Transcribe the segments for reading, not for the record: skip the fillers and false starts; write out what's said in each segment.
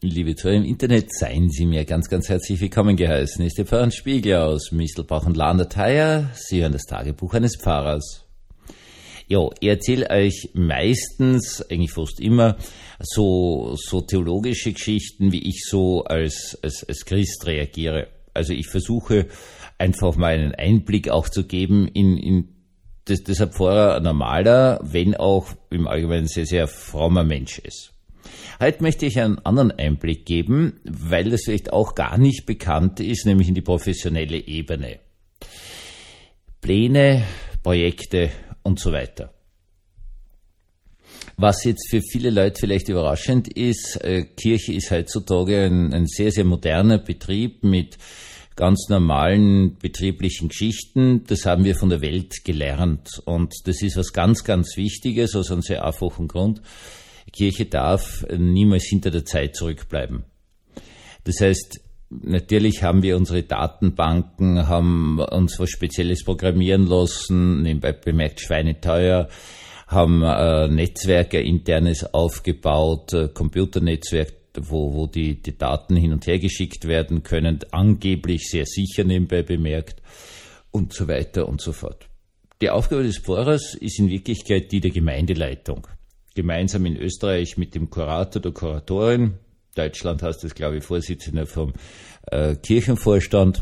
Liebe Zuhörer im Internet, seien Sie mir ganz, ganz herzlich willkommen geheißen. Ist der Pfarrer Spiegel aus Mistelbach und Landeteier. Sie hören das Tagebuch eines Pfarrers. Ja, ich erzähle euch meistens, eigentlich fast immer, so theologische Geschichten, wie ich so als Christ reagiere. Also ich versuche einfach mal einen Einblick auch zu geben in das ein Pfarrer ein normaler, wenn auch im Allgemeinen sehr, sehr frommer Mensch ist. Heute möchte ich einen anderen Einblick geben, weil das vielleicht auch gar nicht bekannt ist, nämlich in die professionelle Ebene. Pläne, Projekte und so weiter. Was jetzt für viele Leute vielleicht überraschend ist, Kirche ist heutzutage ein sehr, sehr moderner Betrieb mit ganz normalen betrieblichen Geschichten. Das haben wir von der Welt gelernt und das ist was ganz, ganz Wichtiges aus einem sehr einfachen Grund. Kirche darf niemals hinter der Zeit zurückbleiben. Das heißt, natürlich haben wir unsere Datenbanken, haben uns was Spezielles programmieren lassen, nebenbei bemerkt schweineteuer, haben Netzwerke internes aufgebaut, Computernetzwerk, wo die Daten hin und her geschickt werden können, angeblich sehr sicher nebenbei bemerkt und so weiter und so fort. Die Aufgabe des Pfarrers ist in Wirklichkeit die der Gemeindeleitung. Gemeinsam in Österreich mit dem Kurator oder Kuratorin, Deutschland heißt das, glaube ich, Vorsitzender vom Kirchenvorstand,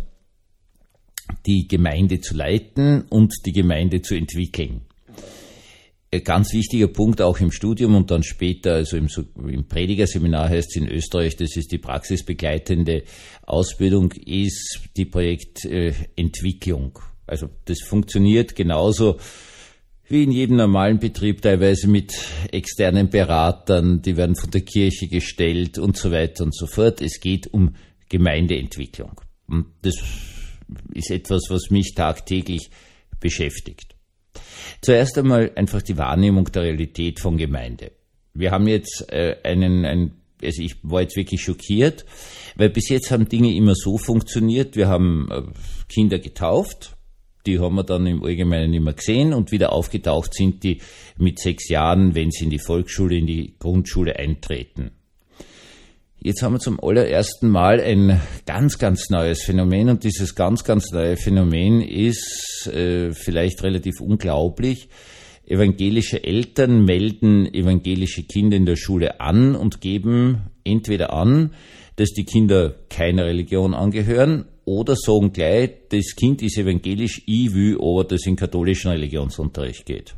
die Gemeinde zu leiten und die Gemeinde zu entwickeln. Ein ganz wichtiger Punkt auch im Studium und dann später, also im Predigerseminar heißt es in Österreich, das ist die praxisbegleitende Ausbildung, ist die Projektentwicklung. Also das funktioniert genauso wie in jedem normalen Betrieb, teilweise mit externen Beratern, die werden von der Kirche gestellt und so weiter und so fort. Es geht um Gemeindeentwicklung. Und das ist etwas, was mich tagtäglich beschäftigt. Zuerst einmal einfach die Wahrnehmung der Realität von Gemeinde. Wir haben jetzt also ich war jetzt wirklich schockiert, weil bis jetzt haben Dinge immer so funktioniert. Wir haben Kinder getauft, die haben wir dann im Allgemeinen immer gesehen und wieder aufgetaucht sind die mit 6 Jahren, wenn sie in die Volksschule, in die Grundschule eintreten. Jetzt haben wir zum allerersten Mal ein ganz, ganz neues Phänomen und dieses ganz, ganz neue Phänomen ist vielleicht relativ unglaublich. Evangelische Eltern melden evangelische Kinder in der Schule an und geben entweder an, dass die Kinder keiner Religion angehören oder sagen gleich, das Kind ist evangelisch, ich will aber, dass es in katholischen Religionsunterricht geht.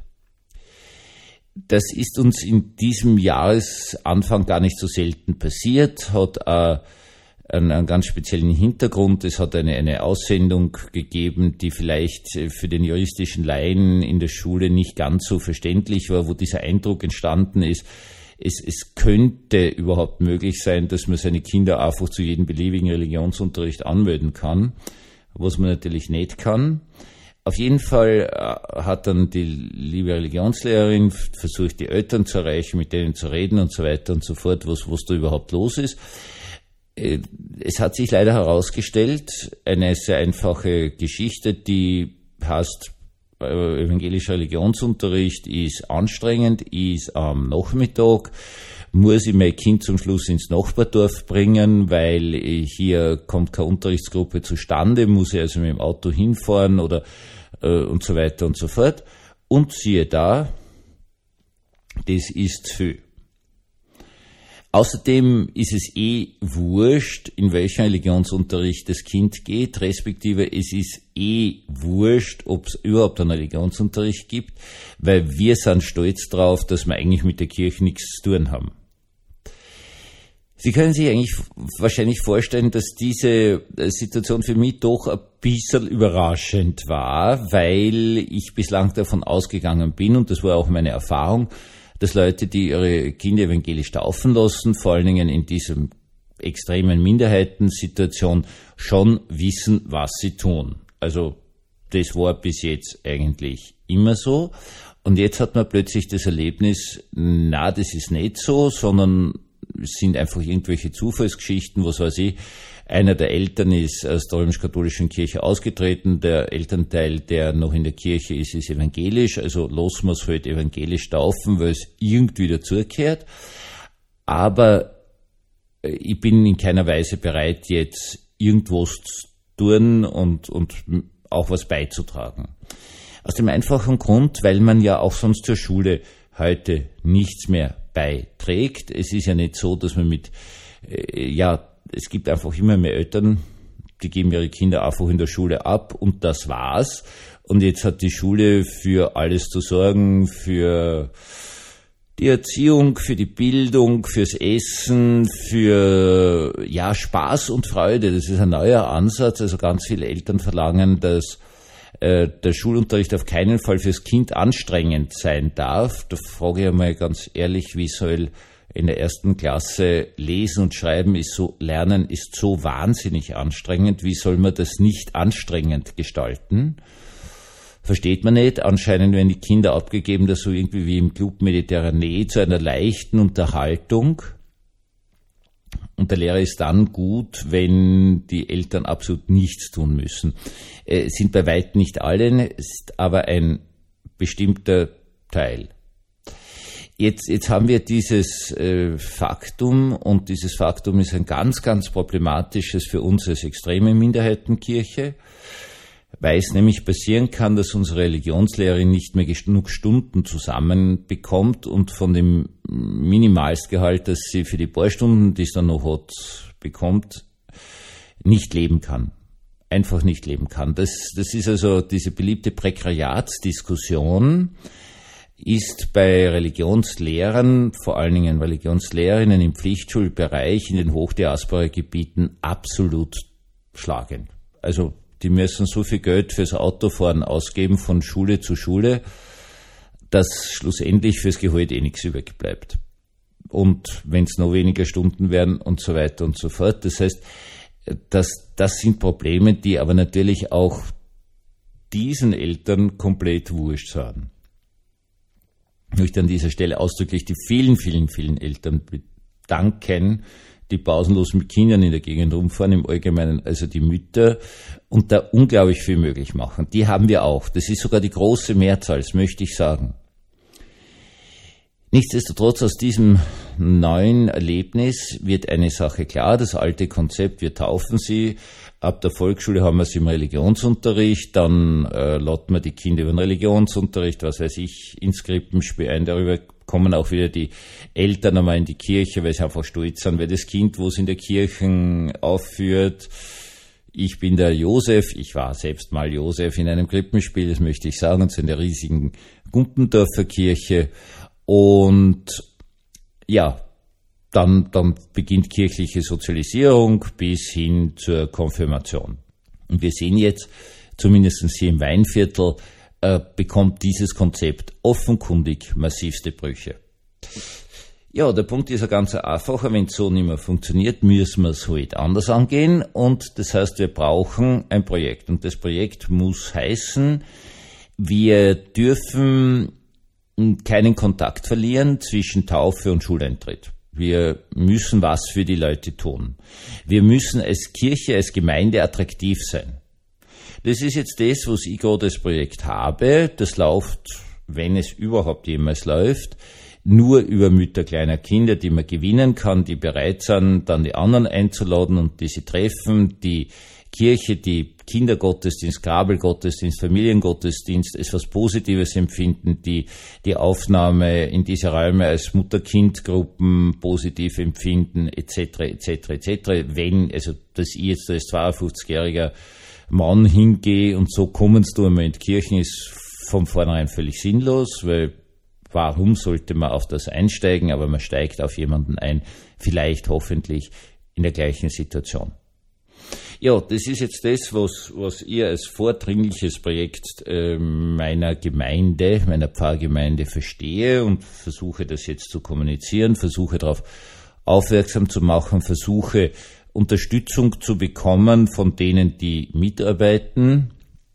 Das ist uns in diesem Jahresanfang gar nicht so selten passiert, hat einen ganz speziellen Hintergrund. Es hat eine Aussendung gegeben, die vielleicht für den juristischen Laien in der Schule nicht ganz so verständlich war, wo dieser Eindruck entstanden ist, es könnte überhaupt möglich sein, dass man seine Kinder einfach zu jedem beliebigen Religionsunterricht anmelden kann, was man natürlich nicht kann. Auf jeden Fall hat dann die liebe Religionslehrerin versucht, die Eltern zu erreichen, mit denen zu reden und so weiter und so fort, was da überhaupt los ist. Es hat sich leider herausgestellt, eine sehr einfache Geschichte, die heißt, evangelischer Religionsunterricht ist anstrengend, ist am Nachmittag, muss ich mein Kind zum Schluss ins Nachbardorf bringen, weil hier kommt keine Unterrichtsgruppe zustande, muss ich also mit dem Auto hinfahren oder und so weiter und so fort. Und siehe da, das ist zu viel. Außerdem ist es wurscht, in welchen Religionsunterricht das Kind geht, respektive es ist wurscht, ob es überhaupt einen Religionsunterricht gibt, weil wir sind stolz drauf, dass wir eigentlich mit der Kirche nichts zu tun haben. Sie können sich eigentlich wahrscheinlich vorstellen, dass diese Situation für mich doch ein bisschen überraschend war, weil ich bislang davon ausgegangen bin, und das war auch meine Erfahrung, dass Leute, die ihre Kinder evangelisch taufen lassen, vor allen Dingen in diesem extremen Minderheitensituation, schon wissen, was sie tun. Also das war bis jetzt eigentlich immer so. Und jetzt hat man plötzlich das Erlebnis, na, das ist nicht so, sondern es sind einfach irgendwelche Zufallsgeschichten, was weiß ich. Einer der Eltern ist aus der römisch-katholischen Kirche ausgetreten, der Elternteil, der noch in der Kirche ist, ist evangelisch, also lassen wir es halt evangelisch taufen, weil es irgendwie dazugehört. Aber ich bin in keiner Weise bereit, jetzt irgendwas zu tun und auch was beizutragen. Aus dem einfachen Grund, weil man ja auch sonst zur Schule heute nichts mehr beiträgt. Es ist ja nicht so, dass man es gibt einfach immer mehr Eltern, die geben ihre Kinder einfach in der Schule ab und das war's. Und jetzt hat die Schule für alles zu sorgen, für die Erziehung, für die Bildung, fürs Essen, für Spaß und Freude. Das ist ein neuer Ansatz. Also ganz viele Eltern verlangen, dass der Schulunterricht auf keinen Fall fürs Kind anstrengend sein darf. Da frage ich einmal ganz ehrlich, wie soll in der 1. Klasse Lesen und Schreiben Lernen ist so wahnsinnig anstrengend. Wie soll man das nicht anstrengend gestalten? Versteht man nicht. Anscheinend werden die Kinder abgegeben, dass so irgendwie wie im Club Mediterranee zu einer leichten Unterhaltung. Und der Lehrer ist dann gut, wenn die Eltern absolut nichts tun müssen. Sind bei weitem nicht alle, ist aber ein bestimmter Teil. Jetzt haben wir dieses Faktum, und dieses Faktum ist ein ganz, ganz problematisches für uns als extreme Minderheitenkirche, weil es nämlich passieren kann, dass unsere Religionslehrerin nicht mehr genug Stunden zusammenbekommt und von dem Minimalstgehalt, das sie für die paar Stunden, die es dann noch hat, bekommt, nicht leben kann. Einfach nicht leben kann. Das ist also diese beliebte Prekariatsdiskussion, ist bei Religionslehrern, vor allen Dingen Religionslehrerinnen im Pflichtschulbereich in den Hochdiaspora-Gebieten absolut schlagend. Also die müssen so viel Geld fürs Autofahren ausgeben von Schule zu Schule, dass schlussendlich fürs Gehalt nichts übrig bleibt. Und wenn es noch weniger Stunden werden und so weiter und so fort. Das heißt, das sind Probleme, die aber natürlich auch diesen Eltern komplett wurscht sind. Ich möchte an dieser Stelle ausdrücklich die vielen, vielen, vielen Eltern bedanken, die pausenlos mit Kindern in der Gegend rumfahren, im Allgemeinen, also die Mütter, und da unglaublich viel möglich machen. Die haben wir auch. Das ist sogar die große Mehrzahl, das möchte ich sagen. Nichtsdestotrotz, aus diesem neuen Erlebnis wird eine Sache klar, das alte Konzept, wir taufen sie, ab der Volksschule haben wir sie im Religionsunterricht, dann laden wir die Kinder über den Religionsunterricht, was weiß ich, ins Krippenspiel ein, darüber kommen auch wieder die Eltern einmal in die Kirche, weil sie einfach stolz sind, weil das Kind, wo es in der Kirche aufführt, ich bin der Josef, ich war selbst mal Josef in einem Krippenspiel, das möchte ich sagen, in der riesigen Gumpendorfer Kirche. Und ja, dann beginnt kirchliche Sozialisierung bis hin zur Konfirmation. Und wir sehen jetzt, zumindest hier im Weinviertel, bekommt dieses Konzept offenkundig massivste Brüche. Ja, der Punkt ist ja ganz einfacher. Wenn es so nicht mehr funktioniert, müssen wir es halt anders angehen. Und das heißt, wir brauchen ein Projekt. Und das Projekt muss heißen, wir dürfen keinen Kontakt verlieren zwischen Taufe und Schuleintritt. Wir müssen was für die Leute tun. Wir müssen als Kirche, als Gemeinde attraktiv sein. Das ist jetzt das, was ich gerade als Projekt habe. Das läuft, wenn es überhaupt jemals läuft, nur über Mütter kleiner Kinder, die man gewinnen kann, die bereit sind, dann die anderen einzuladen und die sie treffen, die Kirche, die Kindergottesdienst, Grabelgottesdienst, Familiengottesdienst als was Positives empfinden, die Aufnahme in diese Räume als Mutter-Kind-Gruppen positiv empfinden, etc., etc., etc. Wenn, also, dass ich jetzt als 52-jähriger Mann hingehe und so kommst du einmal in die Kirchen, ist von vornherein völlig sinnlos, weil warum sollte man auf das einsteigen, aber man steigt auf jemanden ein, vielleicht hoffentlich in der gleichen Situation. Ja, das ist jetzt das, was ich als vordringliches Projekt meiner Gemeinde, meiner Pfarrgemeinde verstehe und versuche das jetzt zu kommunizieren, versuche darauf aufmerksam zu machen, versuche Unterstützung zu bekommen von denen, die mitarbeiten,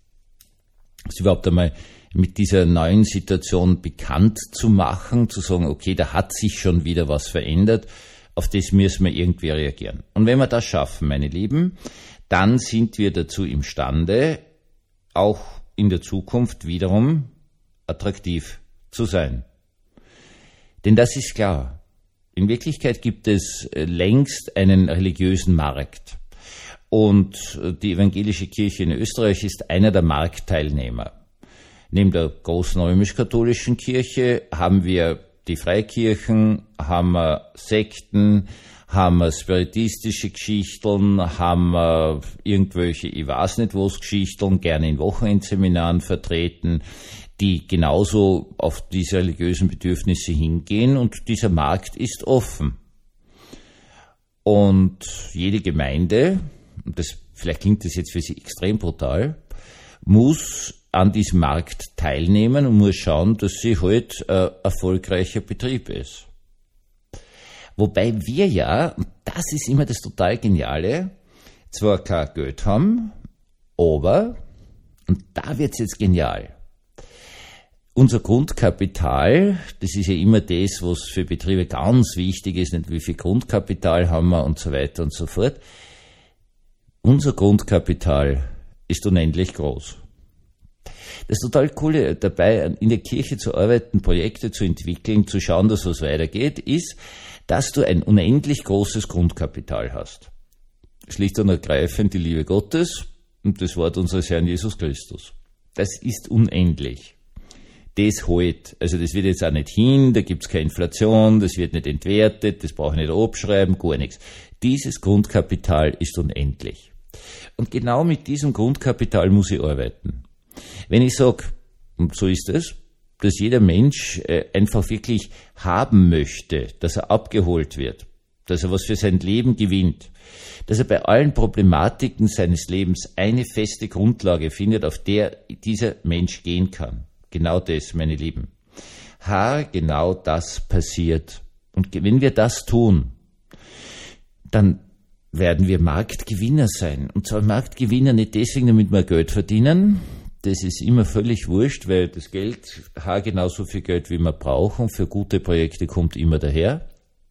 sie überhaupt einmal mit dieser neuen Situation bekannt zu machen, zu sagen, okay, da hat sich schon wieder was verändert, auf das müssen wir irgendwie reagieren. Und wenn wir das schaffen, meine Lieben, dann sind wir dazu imstande, auch in der Zukunft wiederum attraktiv zu sein. Denn das ist klar. In Wirklichkeit gibt es längst einen religiösen Markt. Und die evangelische Kirche in Österreich ist einer der Marktteilnehmer. Neben der großen römisch-katholischen Kirche haben wir die Freikirchen, haben wir Sekten, haben wir spiritistische Geschichten, haben wir irgendwelche, ich weiß nicht was, Geschichten, gerne in Wochenendseminaren vertreten, die genauso auf diese religiösen Bedürfnisse hingehen, und dieser Markt ist offen. Und jede Gemeinde, vielleicht klingt das jetzt für Sie extrem brutal, muss an diesem Markt teilnehmen und muss schauen, dass sie halt erfolgreicher Betrieb ist. Wobei wir ja, das ist immer das total Geniale, zwar kein Geld haben, aber, und da wird's jetzt genial, unser Grundkapital, das ist ja immer das, was für Betriebe ganz wichtig ist, nicht wie viel Grundkapital haben wir und so weiter und so fort. Unser Grundkapital ist unendlich groß. Das total Coole dabei, in der Kirche zu arbeiten, Projekte zu entwickeln, zu schauen, dass was weitergeht, ist, dass du ein unendlich großes Grundkapital hast. Schlicht und ergreifend die Liebe Gottes und das Wort unseres Herrn Jesus Christus. Das ist unendlich. Das halt, also das wird jetzt auch nicht hin, da gibt's keine Inflation, das wird nicht entwertet, das brauche ich nicht abschreiben, gar nichts. Dieses Grundkapital ist unendlich. Und genau mit diesem Grundkapital muss ich arbeiten. Wenn ich sage, und so ist es, dass jeder Mensch einfach wirklich haben möchte, dass er abgeholt wird, dass er was für sein Leben gewinnt, dass er bei allen Problematiken seines Lebens eine feste Grundlage findet, auf der dieser Mensch gehen kann. Genau das, meine Lieben. Genau das passiert. Und wenn wir das tun, dann werden wir Marktgewinner sein. Und zwar Marktgewinner nicht deswegen, damit wir Geld verdienen. Das ist immer völlig wurscht, weil das Geld genauso viel Geld, wie wir brauchen, für gute Projekte kommt immer daher.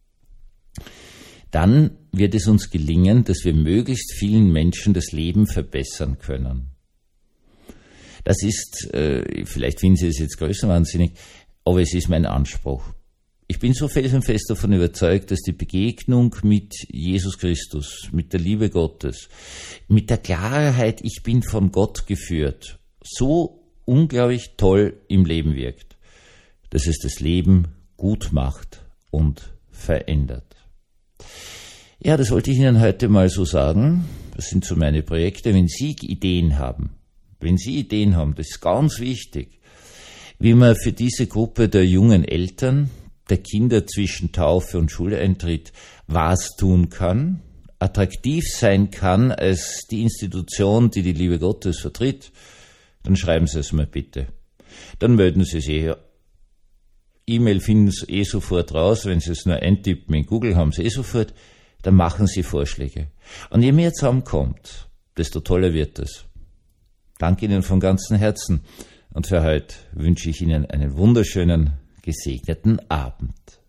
Dann wird es uns gelingen, dass wir möglichst vielen Menschen das Leben verbessern können. Das ist, vielleicht finden Sie es jetzt größenwahnsinnig, aber es ist mein Anspruch. Ich bin so felsenfest davon überzeugt, dass die Begegnung mit Jesus Christus, mit der Liebe Gottes, mit der Klarheit, ich bin von Gott geführt, so unglaublich toll im Leben wirkt, dass es das Leben gut macht und verändert. Ja, das wollte ich Ihnen heute mal so sagen. Das sind so meine Projekte. Wenn Sie Ideen haben, das ist ganz wichtig, wie man für diese Gruppe der jungen Eltern, der Kinder zwischen Taufe und Schuleintritt was tun kann, attraktiv sein kann als die Institution, die die Liebe Gottes vertritt, dann schreiben Sie es mir bitte. Dann melden Sie sich. E-Mail finden Sie sofort raus, wenn Sie es nur eintippen in Google, haben Sie sofort, dann machen Sie Vorschläge. Und je mehr zusammenkommt, desto toller wird es. Danke Ihnen von ganzem Herzen und für heute wünsche ich Ihnen einen wunderschönen, gesegneten Abend.